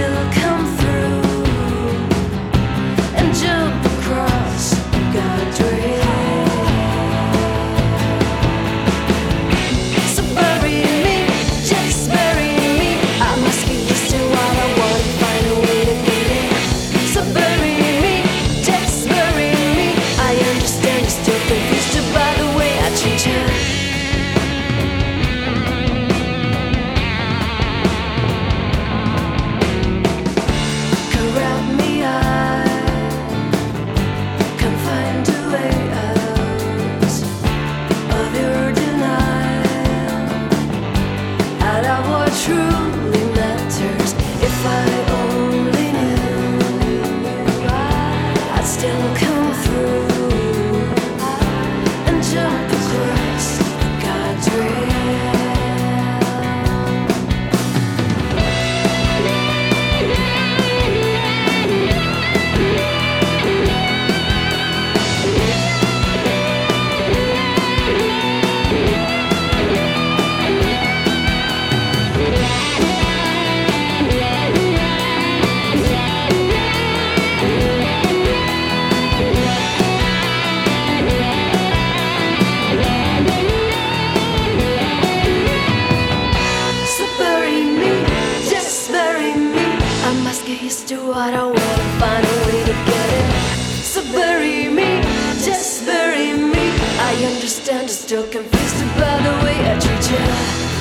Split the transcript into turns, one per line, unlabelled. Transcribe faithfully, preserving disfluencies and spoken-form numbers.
still come through and jump across the guardrail. So bury me, just bury me. I must get used to what I want and find a way to get it. So bury me, just bury me. I understand you're still confused by the way I treat you. Truly matters. If I only knew, I'd still come through and jump across the guardrail. Get used to what I want and find a way to get it. So bury me, just bury me. I understand, I'm still confused about the way I treat you.